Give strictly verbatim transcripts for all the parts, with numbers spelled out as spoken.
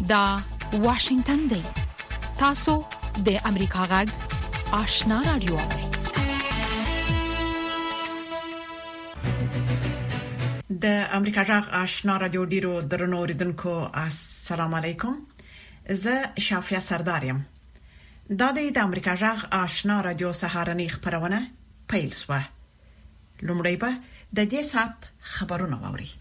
دا واشنگتن دی. تاسو د امریکا غږ آشنا رادیو. د امریکا غږ آشنا رادیو ډیرو درنو اوریدونکو السلام علیکم. زه شافیا سردارم. دا د امریکا غږ آشنا رادیو سهارنی خبرونه پیل شوه. لومړی به د دې سات خبرونه واوري.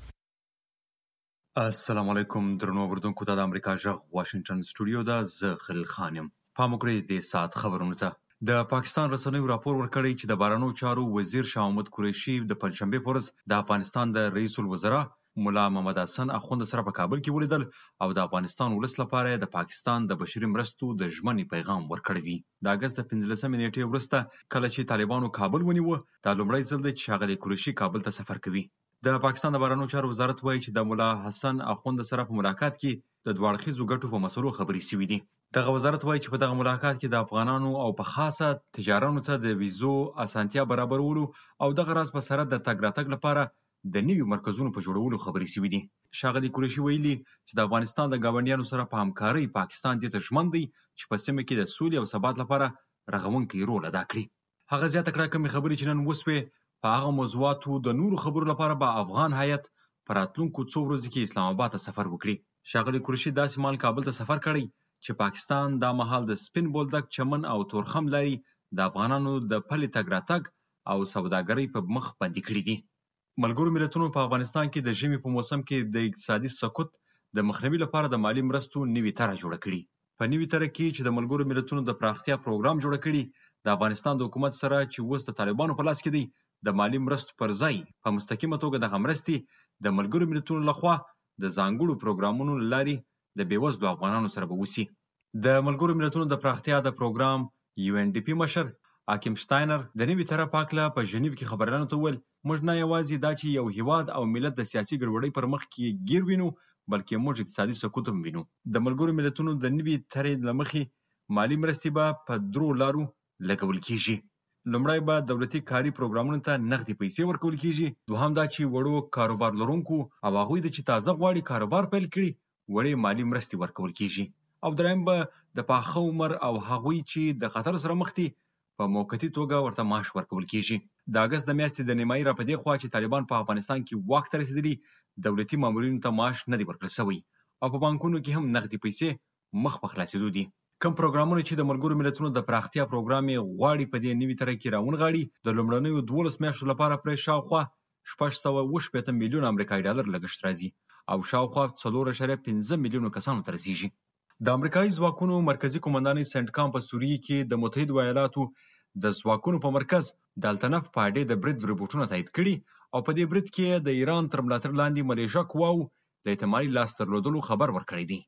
السلام علیکم درنو اوریدونکو. د امریکا غږ واشنگټن سټوډیو دا زه خلیل خان یم. پام وکړئ د سات خبرونه ته. د پاکستان رسنیو راپور ورکړی چې د بهرنیو چارو وزیر شاه محمود قریشي د پنځشنبه په ورځ د افغانستان د رئیس الوزرا مولا محمد حسن اخوند سره په کابل کې ولیدل او د افغانستان ولس لپاره د پاکستان د بشري مرستو د ژمنې پیغام ورکړی دی. د اگست د پنځلسمې نیټې وروسته کله چې طالبانو کابل ونیو، دا لومړی ځل دی چې ښاغلی قریشي کابل ته سفر کوي. د پاکستان د بهرنیو چارو وزارت وایي چې د مولا حسن اخوند سره په ملاقات کې د دوه اړخیزو ګټو په مسلو خبرې شوې دي. دغه وزارت وایي چې په دغه ملاقات کې د افغانانو او په خاصه تجارانو ته د ویزو اسانتیا برابرولو او دغه راز په سره د تګ راتګ لپاره د نویو مرکزونو په جوړولو خبرې شوې دي. ښاغلي قریشي ویلي چې د افغانستان د ګاونډیانو سره په همکارۍ پاکستان دې ته ژمن دی چې په سیمه کې د سولې او ثبات لپاره رغونکی رول ادا کړي. هغه زیاته کړه کومې خبرې چې نن وسوې په هغه موضوعاتو د نورو خبرو لپاره به افغان هیئت په راتلونکو څو ورځو کې اسلام آباد ته سفر وکړي. ښاغلي قریشي داسې مهال کابل ته سفر کړی چې پاکستان دا مهال د سپین بولدک، چمن او تورخم لارې د افغانانو د پلي تګ راتګ او سوداګرۍ په مخ بندي کړي دي. ملګرو ملتونو په افغانستان کې د ژمي په موسم کې د اقتصادي سقوط د مخنیوي لپاره د مالی مرستو نوي طرح جوړه کړي. په نوي طرح کې چې د ملګرو ملتونو د پراختیا پروګرام جوړ کړي، د افغانستان د حکومت سره چې اوس د طالبانو په لاس کې دی، د مالی مرستو پر ځای په مستقیمه توګه د مرستې د ملګرو ملتونو لخوا د ځانګړو پروګرامونو لاري د بیوزلو افغانانو سره به وسی. د ملګرو ملتونو د پراختیا د پروګرام یو ان ډي پی مشر حاکم شتاینر د نوي طرح پاکله په ژنیو کې خبرانو ته وویل، موږ نه یوازې دا چې یو هیواد او ملت د سیاسي ګډوډۍ پر مخ کې گیر وینو، بلکې موږ اقتصادي سقوط هم وینو. د ملګرو ملتونو د نوي طرح له مخې مالی مرستې به په درو لارو لګول کیږي. لومړی به دولتي کاري پروګرامونو ته نغدي پیسې ورکول کیږي. دوهم دا چې وړو کاروبار لرونکو او هغوی د چې تازه غواړي کاروبار پیل کړي وړې مالی مرستې ورکول کیږي. او دریم به د پاخه عمر او هغوی چې د خطر سره مخ دي په موقتي توګه ورته معاش ورکول کیږي. د اگست د میاشتې د نیمایي را په دې خوا چې طالبان په افغانستان کې واک ته رسېدلي، دولتي مامورینو ته معاش نه دی ورکړل شوی او په بانکونو کې هم نغدي پیسې مخ په خلاصېدو دي. کوم پروګرامونه چې د ملګرو ملتونو د پراختیا پروګرام یې غواړي په دې نوي طرح کې راونغاړي، د لومړنیو دولس میاشتو لپاره پرې شاوخوا شپږ سوه اووه شپېته میلیونه امریکایي ډالر لګښت راځي او شاوخوا څلور اعشاریه پنځه میلیونه کسانو ته رسیږي. د امریکایي ځواکونو مرکزی قومندانۍ سنټکام په سوریه کې د متحده ایالاتو د ځواکونو په مرکز د التنف په اډې د برید رپورټونه تایید کړي او په دې برید کې د ایران تر ملاتړ لاندې ملیشه قواو د احتمالي لاس درلودلو خبر ورکړی دی.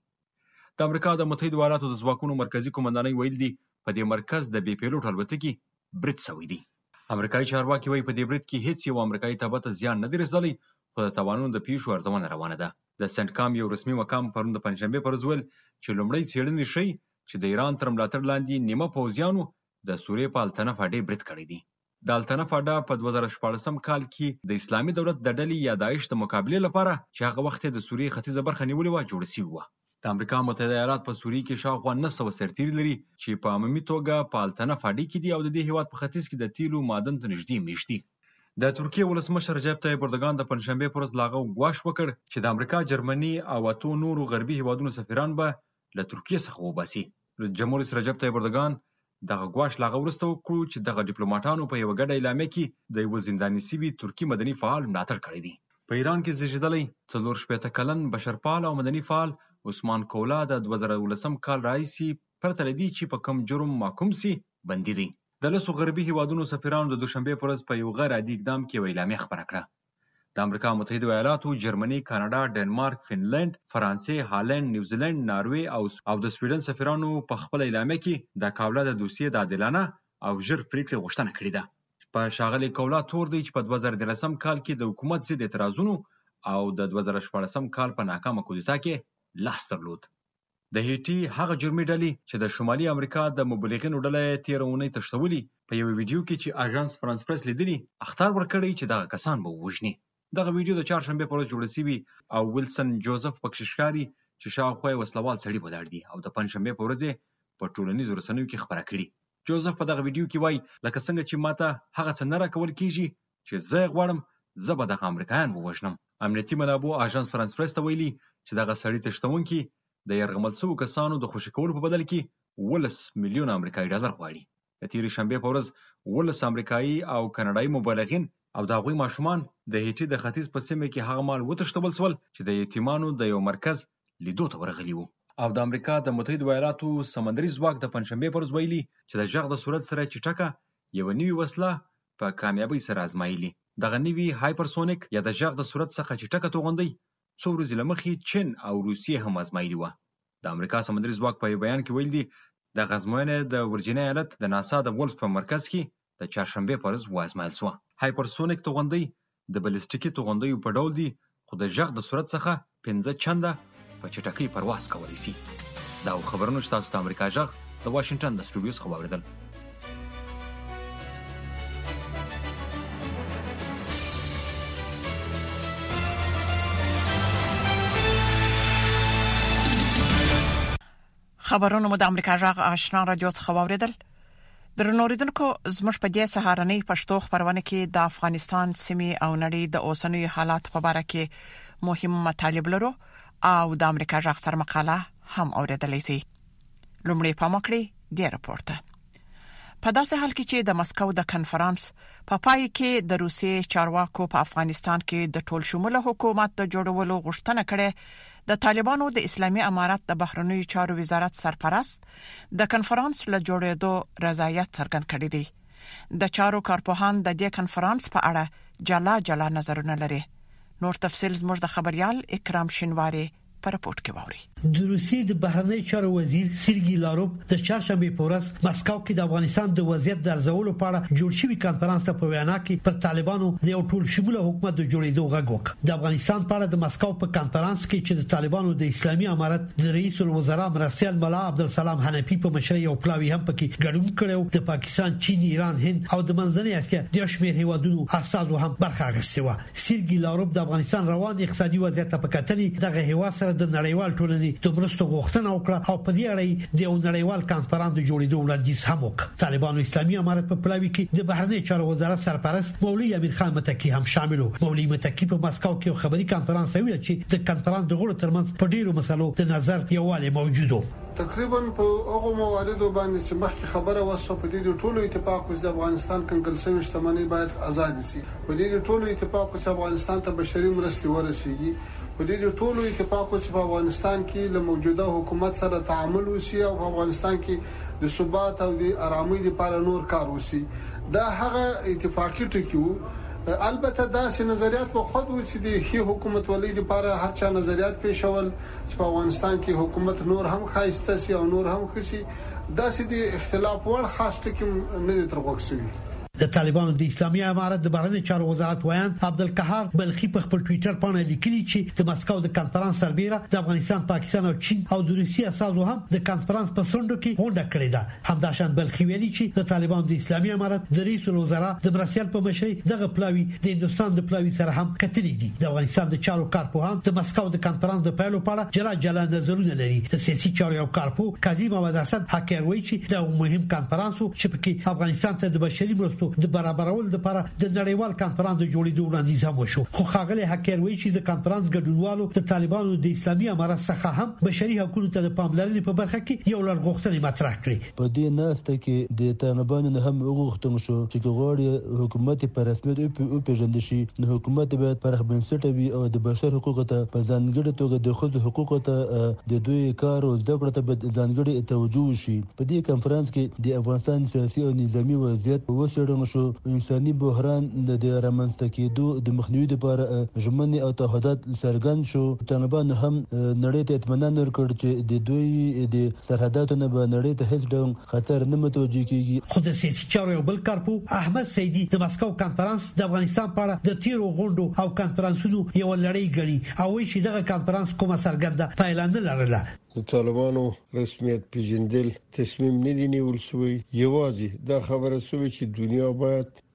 د امریکا د متحده ایالاتو د ځواکونو مرکزی قومندانۍ ویل دي په دې مرکز د بې پیلوټ الوتکې برید شوی دی. امریکایي چارواکي وایي په دې برید کې هیڅ یو امریکایي تابع ته زیان نه دی رسېدلی، خو د تاوانونو د پیښو ارزونه روانه ده. د سنټکام یو رسمي مقام پرون د پنځشنبې پر ورځ ویل چې لومړی څېړنې ښیي چې د ایران تر ملاتړ لاندې نیمه پوځیانو د سوریې په التنف اډې برید کړی دی. د التنف اډه په دوه زره شپاړسم کال کې د اسلامي دولت د ډلې یا داعش د مقابلې لپاره چې هغه وخت د سوریې ختیځه برخه نیولې وه جوړه شوې وه. د امریکا متحده ایالات په سوریې کې شاوخوا نه سوه سرتیري لري چې په عمومي توګه په التنف اډې کې دي او د دې هېواد په ختیځ کې د تیلو معدن ته نږدې میشت دي. د ترکیې ولسمشر رجب طیب اردوګان د پنځشنبې پر ورځ له هغه ګواښ وکړ چې د امریکا، جرمني او اتو نورو غربي هېوادونو سفیران به له ترکیې څخه وباسي. جمهور رئیس رجب طیب اردوګان دغه ګواښ له هغه وروسته وکړو چې دغه ډیپلوماټانو په یوه ګډه اعلامیه کې د یوه زنداني سوي ترکي مدني فعال ملاتړ کړی دی. په ایران کې زېږېدلی څلور شپېته کلن بشرپال او مدني فعال عثمان کولا د دوه زره اوولسم کال راهیسې پرته له دې چې په کوم جرم محکوم سي بندي دی. د لسو غربي هېوادونو سفیرانو د دوشنبې په ورځ په یو غیر عادي اقدام کې یوه اعلامیه خپره کړه. د امریکا متحده ایالاتو، جرمني، کاناډا، ډنمارک، فنلنډ، فرانسې، هالند، نیوزیلند، ناروې او د سویډن سفیرانو په خپله اعلامیه کې د کاوله د دوسیې د عادلانه او ژر پریکړې غوښتنه کړې ده. په ښاغلي کولا تور دی چې په دوه زره دیارلسم کال کې د حکومت ضد اعتراضونو او د دوه زره شپاړسم کال په ناکامه کودتا کې لاس درلود. د هیټي هغه جرمي ډلې چې د شمالي امریکا د مبلغینو ډله یې تېره اونۍ تښتولي، په یوه ویډیو کې چې اژانس فرانس پرس لیدلي اخطار ورکړی چې دغه کسان به ووژني. دغه ویډیو د چهارشنبې په ورځ جوړه شوې او ویلسن جوزف پکې ښکاري چې شاوخوا وسلوال سړي ولاړ دي او د پنځشنبه په ورځ په ټولنیزو رسنیو کې خبره کړې. جوزف په دغه ویډیو کې وایي لکه څنګه چې ماته هغه څه نه راکول کیږي چې زه غواړم زه به دغه امریکایان ووژنم. امنیتي منابعو آژانس فرانس پریس ته ویلي چې دغه سړي تښتونکي د یرغمل شویو کسانو د خوشي کولو په بدل کې ولس میلیون امریکایي ډالر غواړي. د تېرې شنبې په ورځ ولس امریکایي او کاناډایي مبلغین او د هغوی ماشومان د هیټي د ختیځ په سیمه کې هغه مال وتښتول شول چې د یتیمانو د یو مرکز لیدو ته ورغلي وو. او د امریکا د متحده ایالاتو سمندري ځواک د پنځشنبې پر ورځ ویلي چې د غږ د صورت سره چټکه یو نوې وسله په کامیابۍ سره ازمایلي. دغه نوې هایپرسونیک یا د غږ د صورت څخه چټکه توغندۍ څو ورځې لمخې چین او روسیې هم ازمایلي وه. د امریکا سمندري ځواک په بیان کې ویل دي د ازموینه د ورجینیا ایالت د ناسا د وولف په مرکز کې د چهارشنبې پر ورځ وازمایل شوه. هایپرسونیک توغندۍ د بلیستیکي توغندیو په ډول دي خو د غږ د صورت څخه پنځه چنده په چټکۍ پرواز کولی شي. دا خبرونه چې تاسو ته امریکا غږ د واشنگټن د سټوډیو څخه واوریدل. خبرونه مو د امریکا غږ آشنا رادیو څخه واوریدل. درنوریدونکو زموږ په دې سهارنۍ پښتو خبرونه کې د افغانستان سیمې او نړۍ د اوسنوي حالات په اړه کې مهم مطالب لرو او د امریکا غږ سره مقاله هم اوریدلای شئ. لومړی پام وکړئ د راپورته. په داسې حال کې چې د مسکو د کنفرانس په پا پای کې د روسیې چارواکو په افغانستان کې د ټول شموله حکومت د جوړولو غوښتنه کړې، د طالبانو د اسلامي امارت د بهرنیو چارو وزارت سرپرست د کنفرانس له جوړېدو رضایت څرګند کړی دی. د چارو کارپوهان د دې کنفرانس په اړه جلا جلا نظرونه لري. نور تفصیل زموږ د خبريال اکرام شینواری په راپورټ کې واوري. د روسیې د بهرنی چارو وزیر سرګي لاروف د چهارشنبه په ورځ مسکو کې د افغانستان د وضعیت د ارزولو په اړه جوړ شوی کانفرنس ته په وینا کې پر طالبانو د یو ټول شموله حکومت د جوړېدو غږ وکړ. د افغانستان په اړه د مسکو په کانفرنس کې چې د طالبانو د اسلامي امارت د رئیس الوزرا مرستیال ملا عبدالسلام حنفي په مشرۍ او پلاوی هم پکې ګډون کړو. د پاکستان، چین، ایران، هند او د منځنۍ اسیا د شمېر هیوادونو استازو هم برخه اخیستې و. سرګي لاروف د افغانستان روان اقتصادي وضعیت په کتنې دغه هیواد سره د نړیوال ټولنې د مرستو غوښتنه وکړه او په دې اړه د یو نړیوال کانفرنس د جوړېدو وړاندیز هم وکړ. طالبانو اسلامي امارت په پلاوی کې د بهرنی چارو وزارت سرپرست مولوي امیر خان متکی هم شامل و. مولوي متکی په مسکو کې خبري کانفرنس ویل چې د کانفرنس د غړو ترمنځ په ډیرو مسلو د نظر یووالی موجود و. تقریبا په هغه مواردو باندې چې مخکې خبره وسو په دې ټولو اتفاق د افغانستان کنګل شوی شتمنۍ باید آزاد شي. په دې ټولو اتفاق چې افغانستان ته بشري مرستې ورسیږي. په دې ټولو اتفاق چې په افغانستان کې له موجوده حکومت سره تعامل وشي او په افغانستان کې د ثبات او د آرامۍ لپاره نور کار وشي. دا هغه اتفاقی ټکي وو. البته دا سي نظریات په خود و چې د هي حکومت ولې لپاره هر چا نظریات پیښول چې په افغانستان کې حکومت نور هم خاصه سي او نور هم خسي. دا سي د اختلاف ور خاص ټکي نه ترغوښسي. د طالبانو د اسلامي امارت د بهرنی چارو وزارت ویان عبدالقهار بلخي په خپل ټوئیټر باندې لیکلي چې د مسکو د کانفرنس سربېره د افغانستان، پاکستان او چین او د روسیې اساسو هم د کانفرنس په سندو کې غونډه کړې ده. همداشان بلخي ویلي چې د طالبانو د اسلامي امارت د رئیس الوزرا د مرستیال په مشرۍ دغه پلاوی د هندستان د پلاوی سره هم کتلې دي. د افغانستان د چارو کارپوهان د مسکو د کانفرنس د پیلو په اړه جلا جلا نظرونه لري. د سیاسي چارو یو کارپو قاضي محمد حسن حکیر وایي چې دا مهم کانفرنس چې په افغانستان ته د بشري مرستو د برابرولو لپاره د نړیوال کانفرنس د جوړېدو وړاندیز هم وشو. خو ښاغلی حکیر وایي چې د کانفرنس ګډونوالو د طالبانو د اسلامي امارت څخه هم بشري حقوقو ته د پاملرنې په برخه کې یو لړ غوښتنې مطرح کړې. په دې ناسته کې د طالبانو نه هم وغوښتل شو چې غواړي حکومت په رسمیت او پیژندل شي، نو حکومت باید پرخ بنسټ وي او د بشر حقوقو ته په ځانګړي توګه د خود حقوقو ته د دوی کار او زده کړه ته ځانګړي توجه شي. په دې کانفرنس کې د افغانستان سیاسي او نظامی وضعیت وڅېړل شو. انساني بحران د رامنځته کېدو د مخنیوي لپاره ژمنې او تعهدات څرګند شو. طالبان هم نړۍ ته اطمینان ورکړ چې د دوی د سرحداتو نه به نړۍ ته هیڅ ډول خطر نه متوجه کیږي. خو د سیاسي چارو یو بل کارپو احمد سیدی د مسکو کانفرنس د افغانستان په اړه د تیرو غونډو او کانفرنسونو یو لړۍ ګڼي او وایي چې دغه کانفرنس کومه څرګنده پایله نه لرله. د طالبانو رسمیت پیژندل تصمیم نه دی نیول شوی. یوازې دا خبره شوې چې دنیا باید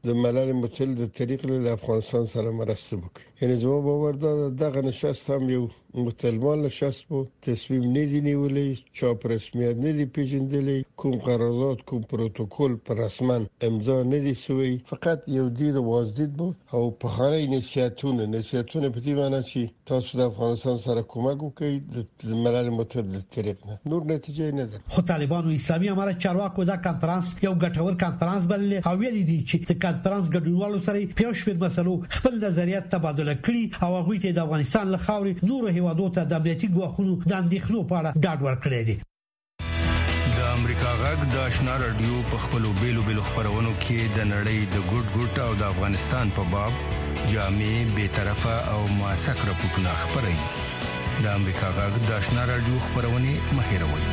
د ملل متحد د طریق له افغانستان سره مرسته وکړي. یعنی زما باور دا دغه نشست هم یو متلمان نشست بو، تصمیم نه دی نیولې، چاپ رسمیت نه دی پیژندلی، کوم قرارداد کوم پروتکل پر رسما امضا نه دی سوی، فقط یو دید وازدید بو او په خانه نصیحتونه نصیحتونه په دې معنی چې تاسو د افغانستان سره کومک وکړئ د ملل متحد د طریق نه، نور نتیجه نه ده. خو طالبانو اسلامي امارت چارواکو دا کانفرنس یو ګټور کانفرنس بللی او ویلي دي چې د کانفرنس ګډونوالو سره په یو شمېر مسلو خپل نظریات تبادله کړي او هغوی ته د افغانستان له خاورې نور هیوادو ته د امنیتي ګواښونو د اندېښنو په اړه ډاډ ورکړی دی. د امریکا غږ د آشنا رادیو په خپلو بیلو بیلو خبرونو کې د نړۍ د ګډ ګډ او د افغانستان په باب جامع بے طرفه او موثق راپورټونه خبري. د امریکا غږ د آشنا رادیو خبرونه مهیروي.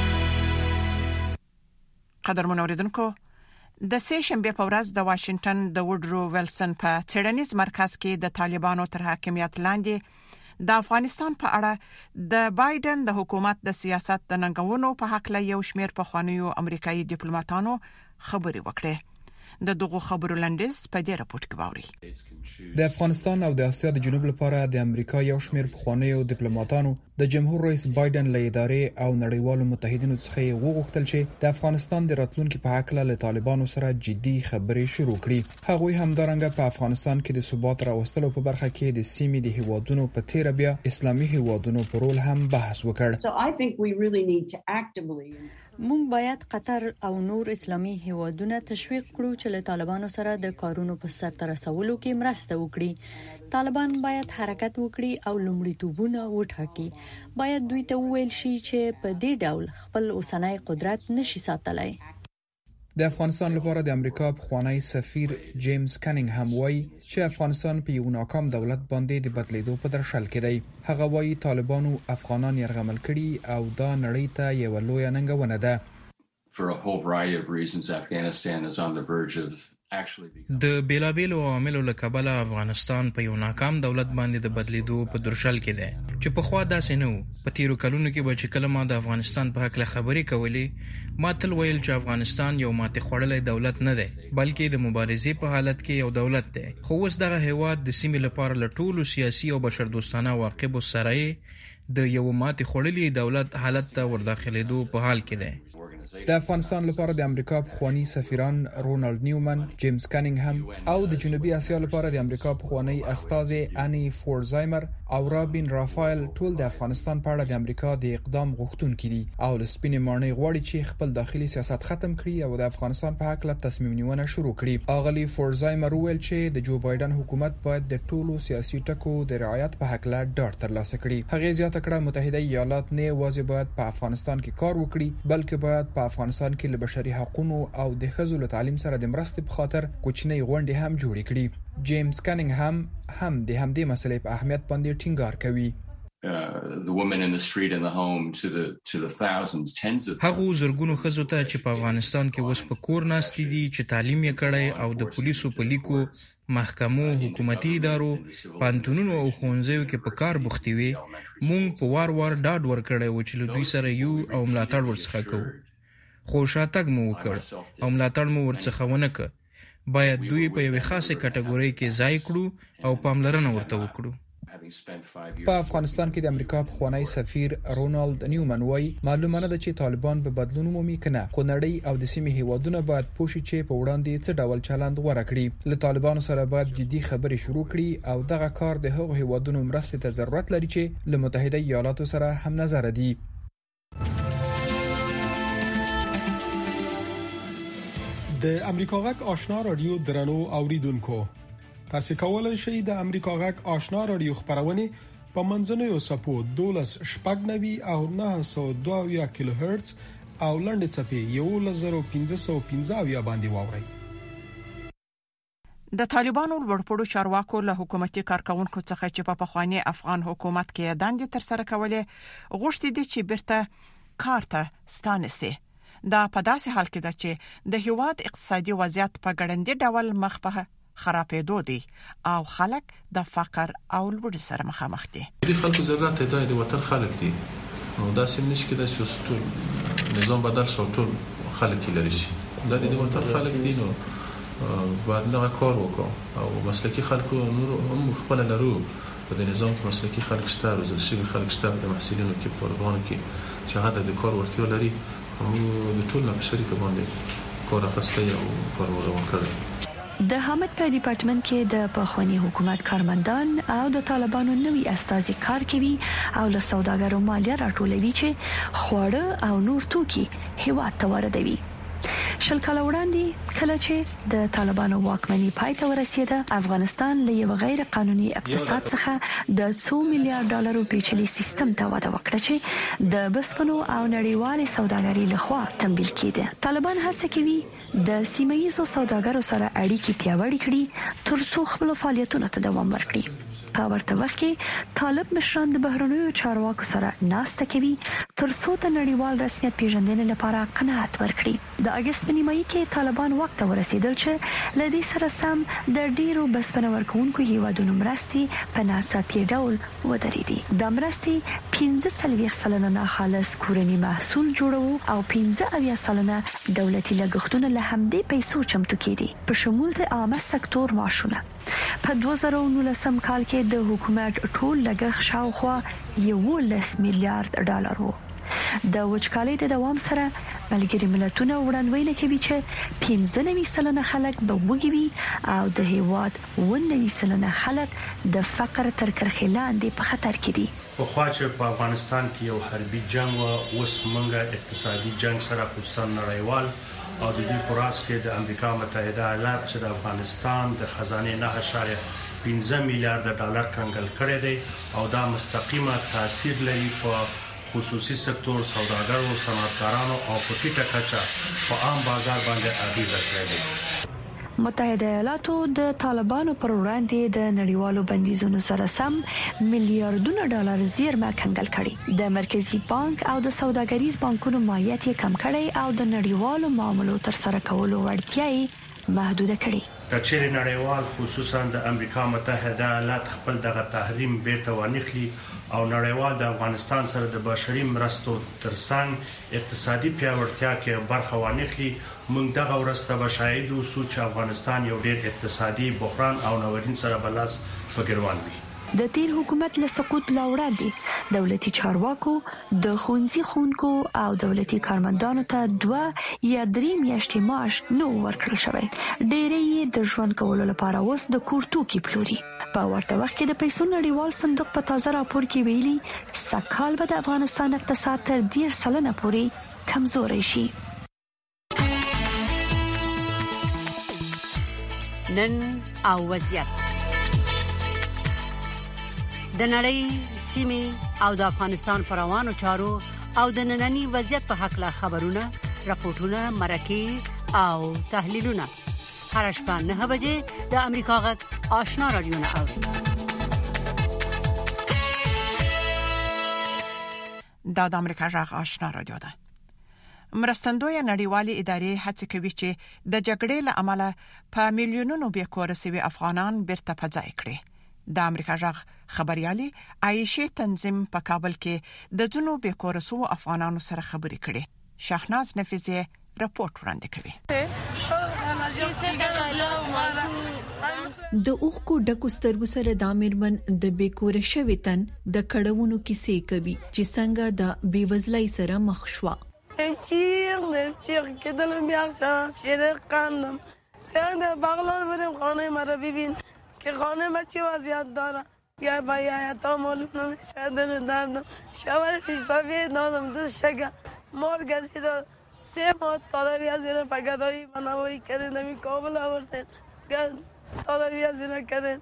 قدر منوریدونکو، د سه شنبه په ورځ د واشنگټن د وډرو ویلسن په څېړنیز مرکز کې د طالبانو تر حاکمیت لاندې د افغانستان په اړه د بایدن د حکومت د سیاست د ننګونو په حق له یو شمېر پخوانیو امریکایي ډیپلوماټانو خبرې وکړې. د دغه خبرو لنډیز په دې راپورټ کې باوري. د افغانستان او د اسیا د جنوب لپاره د امریکا یو شمېر پخوانیو ډیپلوماټانو د جمهور رئیس بایدن له ادارې او نړیوالو متحدینو څخه وغوښتل چې د افغانستان د راتلونکو په حق له طالبانو سره جدي خبرې شروع کړي. هغوی همدارنګه په افغانستان کې د ثبات راوستلو په برخه کې د سیمې د هیوادونو په تیر بیا اسلامي هیوادونو پر رول هم بحث وکړ. مونږ باید قطر او نور اسلامي هیوادونه تشویق کړو چې له طالبانو سره د کارونو په سر رسولو کې مرسته وکړي. طالبان باید حرکت وکړي او لومړیتوبونه وټاکي. باید دوی ته وویل شي چې په دې ډول خپل اوسنۍ قدرت نشي ساتلای. د افغانستان لپاره د امریکا پخوانی سفیر جیمز کنینګ هم وایي چې افغانستان په یو ناکام دولت باندې د بدلیدو په درشل کې دی. هغه وایي طالبانو افغانان یرغمل کړي او دا نړۍ ته یو لوی ننګونه ده. For a whole variety of reasons, Afghanistan is on the verge of د بیلابیلو عواملو له کبله افغانستان په یو ناکام دولت باندې د بدلیدو په درشل کې دی چې په خوا داسې نه وو. په تیرو کلونو کې به چې کله ما د افغانستان په حق له خبرې کولې، ما تل ویل چې افغانستان یو ماتې خوړلی دولت نه دی بلکې د مبارزې په حالت کې یو دولت دی. خو اوس دغه هیواد د سیمې لپاره له ټولو سیاسي او بشردوستانه عواقبو سره د یو ماتې خوړلي دولت حالت ته ورداخلېدو په حال کې دی. د افغانستان لپاره د امریکا پخوانی سفیران رونالد نیومن، جیمز کنینګهم او د جنوبي اسیا لپاره د امریکا پخوانی استاذ اني فورزایمر او رابین رافایل ټول د افغانستان په اړه د امریکا د اقدام غوښتونکي دي او د سپینې ماڼۍ غواړي چې خپل داخلي سیاست ختم کړي او د افغانستان په حق له تصمیم نیونه شروع کړي. اغلی فورزایمر ویل چې د جو بایدن حکومت باید د ټولو سیاسي ټکو د رعایت په حق له ډاډ ترلاسه کړي. هغه زیاته کړه متحده ایالات نه یوازې باید په افغانستان کې کار وکړي بلکې باید په افغانستان کې له بشري حقوقو او د ښځو له تعلیم سره د مرستې په خاطر کوچنۍ غونډې هم جوړې کړي. جیمز کنینګ هم هم د همدې مسلې په اهمیت باندې ټینګار کوي. هغه زرګونو ښځو ته چې په افغانستان کې اوس په کور ناستې دي چې تعلیم یې کړی او د پولیسو په لیکو، محکمو، حکومتي ادارو، پانتونونو او ښوونځیو کې په کار بوختې وي، مونږ په وار وار ډاډ ورکړی و چې له دوی سره یو او ملاتړ ورڅخه کوو. خو شاتګ مو وکړ او ملاتړ مو ورڅخه ونه کړ. باید دوی په یوې خاصه کټګورۍ کې ځای کړو او پاملرنه ورته وکړو. په افغانستان کې د امریکا پخوانی سفیر رونالد نیومن وایي معلومه نه ده چې طالبان به بدلون ومومي که نه، خو نړۍ او د سیمې هیوادونه باید پوه شي چې په وړاندې څه ډول چلند غوره کړي. له طالبانو سره باید جدي خبرې شروع کړي او دغه کار د هغو هیوادونو مرستې ته ضرورت لري چې له متحده ایالاتو سره هم نظر دي. د امریکا غږ آشنا رادیو درنو اوریدونکو، تاسو کولای شئ د امریکا غږ آشنا رادیو خبرونه په منځنوي سپو دولس شپږ نوي او نه سوه دوه کیلو هرتز او لنډ چپی یو لزر پنځه سوه پنځه باندې واورئ. د طالبانو ورپړو چارواکو له حکومتي کارکونکو څخه چې په پخوانی افغان حکومت کې دندې تر سره کولې غوښتي دي چې بیرته کار ته ستانه شي. دا په داسې حال کې ده چې د هیواد اقتصادي وضعیت په ګړندې ډول مخ په خرابېدو دي او خلک د فقر او لوږې سره مخامخ دي. د خلکو ضرورت دی د وطن خلک دي نو دا سم نشي کېدای چې ټول نظام بدل شو ټول خلک لري شي. دا د وطن خلک دي نو باید دا کار وکړو او مسلکي خلکو نور هم خپل لرو په دې نظام کې مسلکي خلک شته روزل شوي خلک شته د محصلینو کې په ورغون کې چې هغه د کار ورتیا لري او د ټول په شریک باندې کار اخیستی او کار ورغون کړی. د حامد په ډپارټمنټ کې د پخوانی حکومت کارمندان او د طالبانو نوي استازي کار کوي او له سوداګرو مالیه راټولوي چې خواړه او نور توکي هیواد ته واردوي. شل کال وړاندې کله چې د طالبانو واکمنۍ پای ته ورسېده افغانستان له یو غیر قانوني اقتصاد څخه د څو میلیارډ ډالرو پیچلي سیستم ته وده وکړه چې د بسپنو او نړیوالې سوداګرۍ لخوا تمویل کېده. طالبان هڅه کوي د سیمه ییزو سوداګرو سره اړیکې پیاوړې کړي ترڅو خپل فعالیتونو ته دوام ورکړي. په ورته وخت کې طالب مشران د بهرنیو چارواکو سره ناسته کوي ترڅو د نړیوال رسمیت پیژندنې لپاره قناعت ورکړي. د اگست په نیمایي کې طالبان وخت ته ورسېدل چې له دې سره سم د ډیرو بسپنه ورکوونکو هیوادونو مرستې په ناڅاپي ډول ودرېدې. د مرستې پنځه څلوېښت سلنه ناخالص کورنی محصول جوړو او پنځه اویا سلنه دولتي لګښتونه له همدې پیسو چمتو کېدي په شمول د عامه سکتور معاشونه. په دوه زره نولسم کال کې د حکومت ټول لګښت شاوخوا یولس میلیارډ ډالر وو. د وچکالۍ د دوام سره ملګري ملتونه وړاندوینه کوي چې پنځه نوي سلنه خلک به وږي وي او د هیواد اووه نوي سلنه خلک د فقر تر کرښې لاندې په خطر کې دي. په خوا چې په افغانستان کې یو حربي جنگ و اوس موږ اقتصادي جنگ سره خصوصا نړیوال او د دې پراس کې د امریکا متحده ایالات چې د افغانستان د خزانه نه اشاریه پنځه میلیارډ ډالر کنګل کړی دی او دا مستقیمه تاثیر لري په خصوصي سکتور سوداګرو صنعتکارانو او په ټیټه کچه په عام بازار باندې اغیزه کوي. متحده ایالاتو د طالبانو پر وړاندې د نړیوالو بندیزونو سره سم میلیارډونه ډالر زیرمه کنګل کړي. د مرکزی بانک او د سوداګریز بانکونو مالیات یې کم کړي او د نړیوالو معاملو تر سره کولو وړتیا یې محدوده کړي. کچېر نړیوال خصوصا د امریکا متحده ایالات خپل دغه تحریم بیرته ونیخلي او نړیوال د افغانستان سره د بشري مرستو ترڅنګ اقتصادي پیاوړتیا کې برخه وانخلي موږ دغه ورسته بشاهد اوسو چې افغانستان یو ډېر اقتصادي بحران او نوورین سره بلاس پګروان وي. د تیر حکومت له سقوط لا وړاندې دولتي چارواکو د خونځي خونکو او دولتي کارمندانو ته دوه یا درې میاشتې معاش نو ورکړل شوی. ډېرې د ژوند کولو لپاره اوس د کور توکي پلوري. په ورته وخت کې د پیسو نړیوال صندوق په تازه راپور کې ویلي سکهال به د افغانستان اقتصاد تر ډېر سلنه پورې کمزوري شي. نن او وضعیت د نړۍ سیمې او د افغانستان پر روانو چارو او د ننني وضعیت په حق لا خبرونه راپورټونه مرکې او تحلیلونه هر شپه نه بجې د امریکا غږ آشنا رادیو نه اوري. دا د امریکا غږ آشنا رادیو ده. مرستندوی نړیوالې ادارې هڅه کوي چې د جګړې له امله په میلیونونو بې کوره شوي افغانان بیرته په ځای کړي. د امریکا غږ خبريالي عائشه تنظیم په کابل کې د ځونو بې کوره شوو افغانانو سره خبرې کړي. شاهناز نفیزه راپورټ وړاندې کوي. د اوخکو ډکو سترګو سره د امرمن د بیکوره شوی تن د کډوونو کیسې کوي چې څنګه د بیوزلۍ سره مخ شو. چیر چیر کېدل بیا شریک کاندم دا بغلان بریم خانه مرا ببین که خانه بچه وضعیت داره یا باید تا معلوم نمیشه دل دردم شوار حسابی دادم دست شگه مار گزی داد سه ماه تادوی از این پگدایی منوایی کردن نمی کابل آوردن تادوی از این کردن.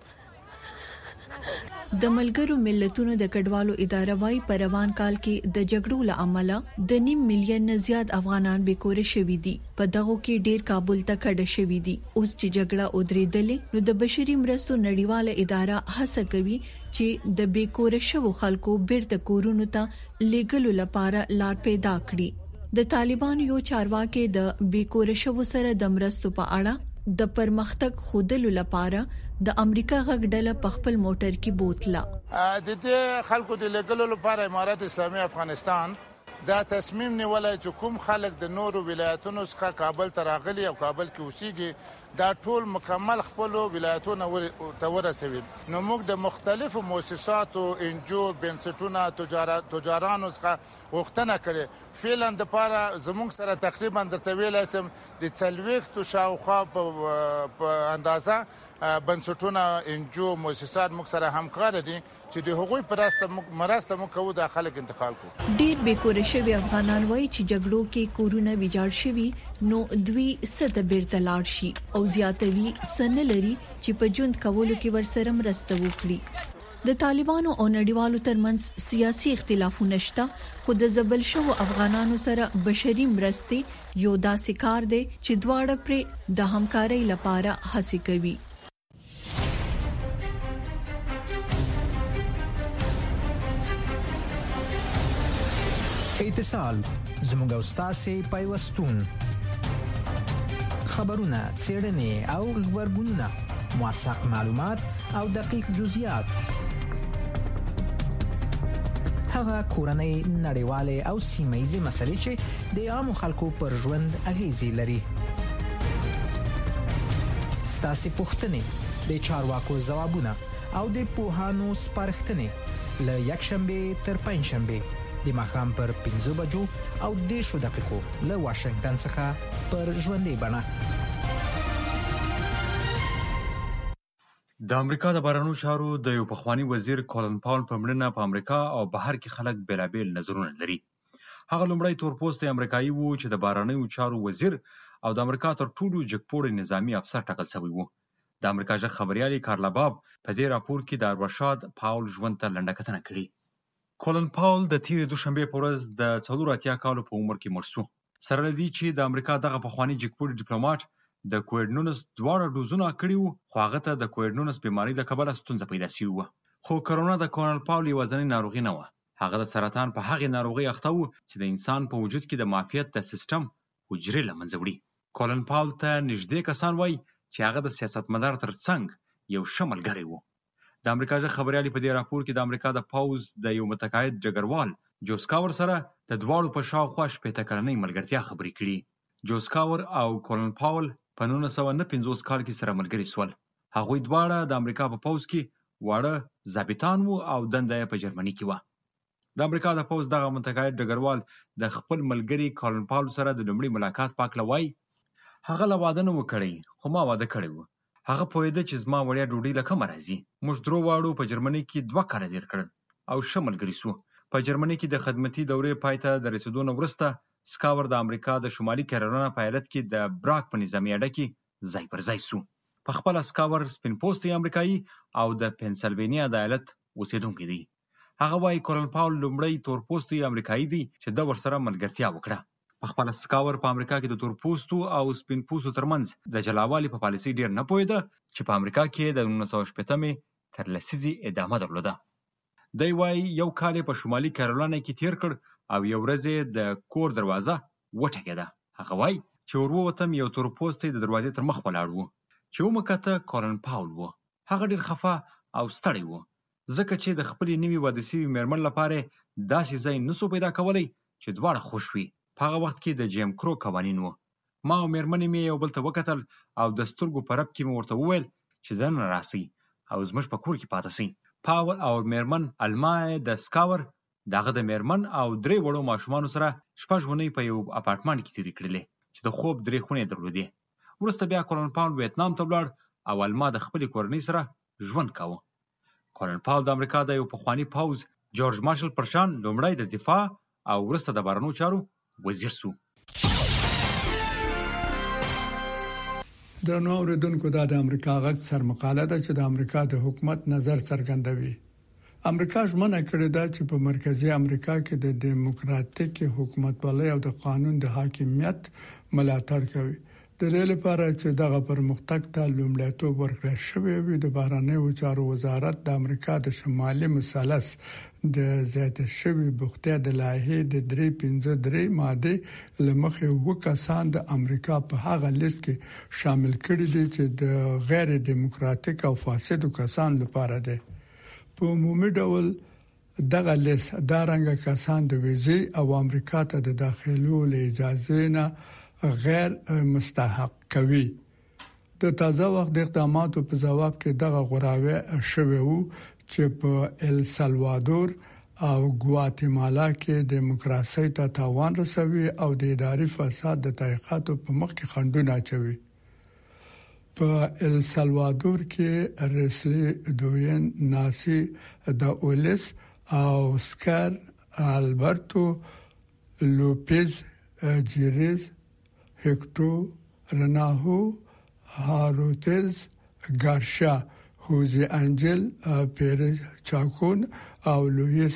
د ملګرو ملتونو د کډوالو اداره وايي په روان کال کې د جګړو له امله د نیم میلیون نه زیات افغانان بیکوره شوي دي. په دغه کې ډیر کابل ته کډه شوي دي. اوس چې جګړه ودرېدلې نو د بشري مرستو نړیواله اداره هڅه کوي چې د بیکوره شوو خلکو بیرته کورونو ته لیګلو لپاره لار پیدا کړي. د طالبان یو چارواکي د بیکوره شوو سره د مرستو په اړه د پرمختګ خودلو لپاره د امریکا غږ ډله په خپل موټر کې بوتله د دې خلکو د لګلو لپاره امارات اسلامي افغانستان دا تصمیم نیولای چې کوم خلک د نورو ولایتونو څخه کابل ته راغلي او کابل کې اوسېږي دا ټول مکمل خپل ولایتونو ته ورسوي. نو موږ د مختلفو مؤسساتو انجو بنسټونو تجارانو څخه غوښتنه کړې فعلا د پاره زموږ سره تقریبا درته ویلای سم د څلوېښتو شاوخوا په اندازه بنسټونه انجو مؤسسات موږ سره همکار دي چې د هغوی پرسته مرسته موږ کوو د خلک انتقال کوو. ډیر بیکور شوی افغانان وایي چې جګړو کې کورونه ویجاړ شوي نو دوی ست بیرته لاړ شي او زیاتوي سن لري چې په ژوند کولو کې ورسره مرسته وکړي. د طالبانو او نړیوالو ترمنځ سیاسي اختلافونه شته خو د زبل شو افغانانو سره بشري مرستې یو داسې کار دی چې دواړه پر د همکارۍ لپاره هڅه کوي. اتصال زموږ استاد پیوستون خبرونه څېړنې او خبرګونونه موثق معلومات او دقیق جزئیات هغه کورنۍ نړیواله او سیمایي مسلې چې د عامو خلکو پر ژوند اغیزې لري. ستاسو پوښتنې د چارواکو ځوابونه او د پوهانو سپارښتنې له یکشنبه تر پنځشنبه د ماښام پر پنځه بجو او دیشو دقیقو له واشنگټن څخه پر ژوندۍ بڼه. د امریکا د بهرنیو چارو د یو پخوانی وزیر کولن پاول په مړینه په امریکا او بهر کې خلک بیلابیل نظرونه لري. هغه لومړی تورپوستی امریکایي وو چې د بهرنیو چارو وزیر او د امریکا تر ټولو جګپوړی نظامی افسر ټاکل شوی وو. د امریکا ژغ خبريالي کارلا باب په دې راپور کې د ارشاد پاول ژوند ته لنډه کتنه کړې. کولن پاول د تیرې دوشنبه په ورځ د څلور اتیا کالو په عمر کې مړ شو. سره لدی چې د امریکا دغه پخوانی جګپوړی ډیپلوماټ د کووډ نولس دواړه ډوزونه کړي وو خو هغه ته د کووډ نولس بیماری له کبله ستونزه پیدا شوې وه. خو کرونا د کولن پاول یوازینۍ ناروغي نه وه. هغه د سرطان په هغې ناروغۍ اخته و چې د انسان په وجود کې د معافیت د سیستم حجرې له منځه وړي. کولن پاول ته نږدې کسان وایي چې هغه د سیاستمدار تر څنګ یو ښه ملګری و. د امریکا ژغ خبريالي په دې راپور کې د امریکا د پوز د یو متقاعد ډګروال جوسکاور سره د دواړو په شاوخوا شپېته کلنۍ ملګرتیا خبرې کړي. جوسکاور او کولن پاول په نولس سوه نه پنځوس کال کې سره ملګري شول. هغوی دواړه د امریکا په پوز کې واړه ضابطان وو او دنده یې په جرمني کې وه. د امریکا د پوز دغه متقاعد ډګروال د خپل ملګري کولن پاول سره د لومړي ملاقات په هکله وایي هغه له واده نه و کړی خو ما واده کړی و. هغه پوهېده چې زما وړیا ډوډۍ له کومه راځي. موږ درو واړو په جرمني کې دوه کاله تېر کړل او ښه ملګري شو. په جرمني کې د خدمتي دورې پای ته د رسېدو نه وروسته سکاور د امریکا د شمالي کیرولینا په ایالت کې د براک په نظامي اډه کې ځای پر ځای شو. په خپله سکاور سپین پوستی امریکایي او د پنسلوینیا د ایالت اوسېدونکی دی. هغه وایي کولن پاول لومړی تورپوستی امریکایي دی چې د ورسره ملګرتیا وکړه. په خپله سکاور په امریکا کې د تورپوستو او سپین پوستو ترمنځ د جلاوالي په پالیسۍ ډېر نه پوهېده چې په امریکا کې د نولس سوه شپېتمې تر لسیزې ادامه درلوده. دی وایي یو کال یې په شمالي کیرولینا کې تېر کړ او یو ورځ د کور دروازه وټکېده. هغه وایي چې ور ووتم یو تورپوستی د دروازې تر مخ ولاړ و. چې ومکته کولن پاول و. هغه ډېر خفه او ستړی و ځکه چې د خپلې نوې واده شوې مېرمن لپاره داسې ځای نسو پیدا کولی چې دواړه خوښ وي. په هغه وخت کې د جیم کرو قوانین وو. ما او مېرمنې مې یو بل ته وکتل او د سترګو په رپ کې مې ورته وویل چې دننه راسئ او زموږ په کور کې پاته سئ. پاول او مېرمن الما د سکاور دغه د مېرمن او درې وړو ماشومانو سره شپږ اونۍ په یو اپارتمان کې تېرې کړلې چې د خوب درې خونې یې درلودې. وروسته بیا کولن پاول ویتنام ته ولاړ او الما د خپلې کورنۍ سره ژوند کاوه. کولن پاول د امریکا د یو پخواني پوز جورج مارشل پر شان لومړی د دفاع او وروسته د بهرنیو چارو وزیر سو. درنو اوریدونکو دا د امریکا غږ سرمقاله ده چې د امریکا د حکومت نظر څرګندوي. امریکا ژمنه کړې ده چې په مرکزی امریکا کې د دیموکراتیک حکومتولۍ او د قانون د حاکمیت ملاتړ کوي. د دې لپاره چې دغه پرمختګ ته لومړیتوب ورکړل شوی وي د بهرنیو چارو وزارت د امریکا د شمالي مثلث د زیات شوی بوختیا د لایحې د درې پنځه درې ماده لمخې وکاسان د امریکا په هغه لیست کې شامل کړي دي چې د غیر دیموکراتیک او فاسد کسان لپاره ده. په عمومي ډول دغه لیس دارنګ کسان د ویزې او امریکا ته د داخلو له اجازه نه غیر مستحق کوي. د تازه وخت د اقداماتو په جواب کې دغه غراوه شوه وو چې په ال سالوادور او ګواتیمالا کې دیموکراسي ته تاوان رسوي او د اداري فساد د تحقیقاتو په مخ کې خنډونه اچوي. په ال سالوادور کې رسلي دوین ناسي د اولس او سکار البرتو لوپیز جیریز هکټو رناهو هاروتز گارشا هوزی انجل پیرز چاکون او لویس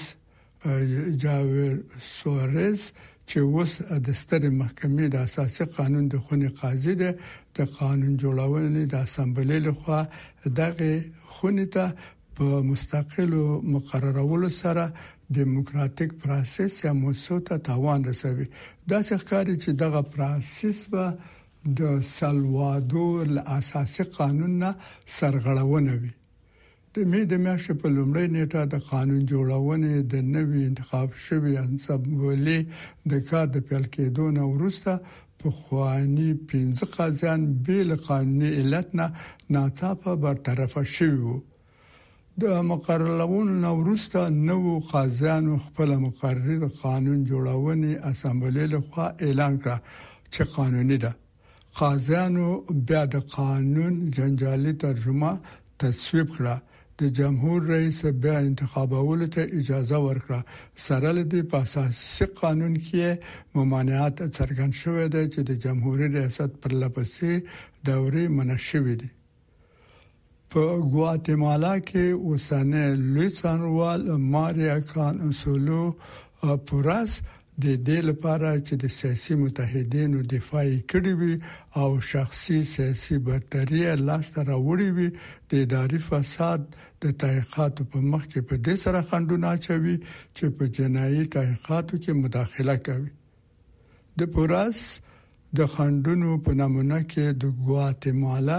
جاویر سوارز چې اوس د ستر محکمې د اساسي قانون د خونې قاضي ده د قانون جوړونې د اسامبلې لخوا دغه خونې ته په مستقلو مقررولو سره دیموکراتیک پروسس یا موضوع ته تاوان رسوي. دا څرګندوي چې دغه پروسس به د سالوادور اساسي قانون نه سرغړونه وي. د می د میاشتې په لومړۍ نیټه د قانون جوړونې د نوي انتخاب شوی اسامبلې د کار د پیل کېدو نه وروسته په خواني پنځه قاضیان بیل قانوني علت نه ناڅاپه برطرف شوی. د مقررولو نه وروسته نو قاضیان خپل مقرر قانون جوړونې اسامبلې لخوا اعلان کړ چې قانوني ده. قاضیانو بیا د قانون جنجالي ترجمه تصویب کړه. د جمهور رئیس بیا انتخابولو ته اجازه ورکړه. سره لدی په اساسي قانون کې ممانعات څرګند شوې ده چې د جمهوریت ریاست پر لپسې دورې منشوي دي. په ګواتیمالا کې اوسنۍ لوی څارنوال ماریا کانسولو پوراس د دې لپاره چې د سیاسي متحدینو دفاع کړي وي او شخصي سیاسي برتري لاسته راوړي وي د اداري فساد د تحقیقاتو په مخ کې په دې سره خنډونه چوي چې په جنایي تحقیقاتو کې مداخله کوي. د پوراس د خنډونو په نمونه کې د ګواتیمالا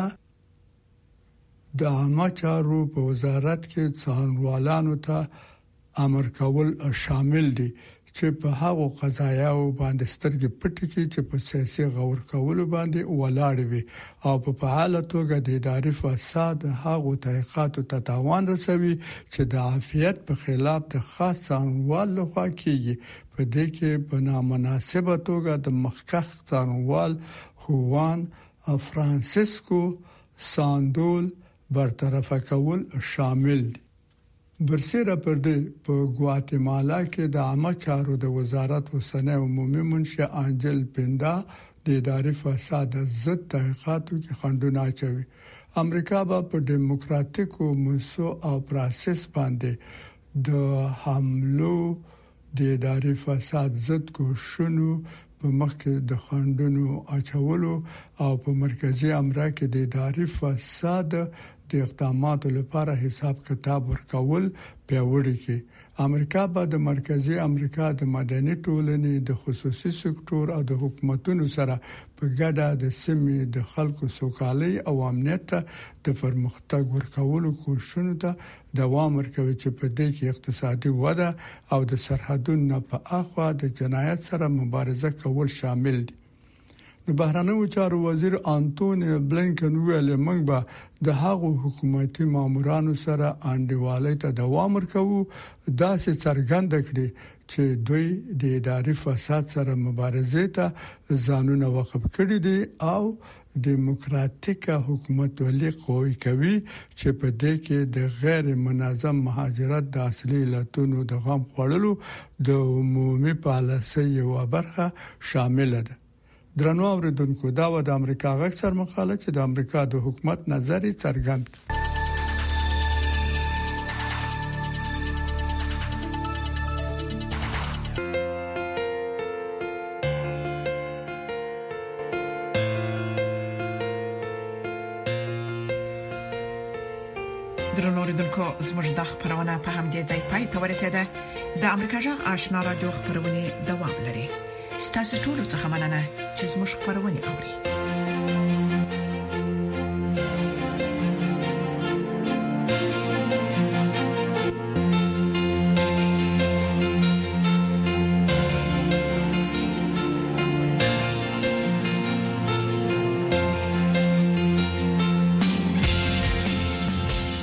د عامه چارو په وزارت کې څارنوالانو ته امر کول شامل دي چې په هغو قضایاو باندې سترګې پټې کړي چې په سیاسي غور کولو باندې ولاړ وي او په فعاله توګه د اداري فساد هغو تحقیقاتو ته تاوان رسوي چې د عافیت په خلاف د خاص څارنوال لخوا کیږي. په دې کې په نامناسبه توګه د مخکښ څارنوال خوان فرانسیسکو ساندول برطرف کول شامل دي. برسیره پر دې په ګواتیمالا کې د عامه چارو د وزارت اوسنۍ عمومي منشي انجل پیندا د اداري فساد ضد تحقیقاتو کې خنډونه اچوي. امریکا به په دیموکراتیکو موضوع او پروسس باندې د حملو د اداري فساد ضد کوښښونو په مخ کې د خنډونو اچولو او په مرکزی امریکا کې د اداري فساد د اقداماتو لپاره حساب کتاب ورکول پیوړی کی. امریکا به د مرکزی امریکا د مدني ټولنې د خصوصي سکتور او د حکومتونو سره په ګډه د سیمې د خلکو سوکالي او امنیت د پرمختګ ورکولو کوښښونو ته دوام ورکوي چې په دې کې اقتصادي وده او د سرحدونو په اخوا د جنایت سره مبارزه کول شامل دي. د بهرنیو چارو وزیر انټونی بلینکن ویل موږ به د هغو حکومتي مامورانو سره انډیوالۍ ته دوام ورکوو دا چې څرګند کړي چې دوی د اداري فساد سره مبارزه ته ځانونه وقف کړي دي او دیموکراتیک حکومتولي قوي کوي چې په دې کې د غیر منظم مهاجرت د اصلي علتونو د غم خوړلو د عمومي پالیسۍ یو برخه شامل ده. درنو اوریدونکو دا و د امریکا غږ سر مقاله چې د امریکا د حکومت نظر څرګند درنو اوریدونکو زموږ د خبرونه په همدې ځای پای ته ورسیده. د امریکا غږ آشنا رادیو خبرونه دوام لري. ستاسو ټول څه مننه چې زموږ خبرونه اوري.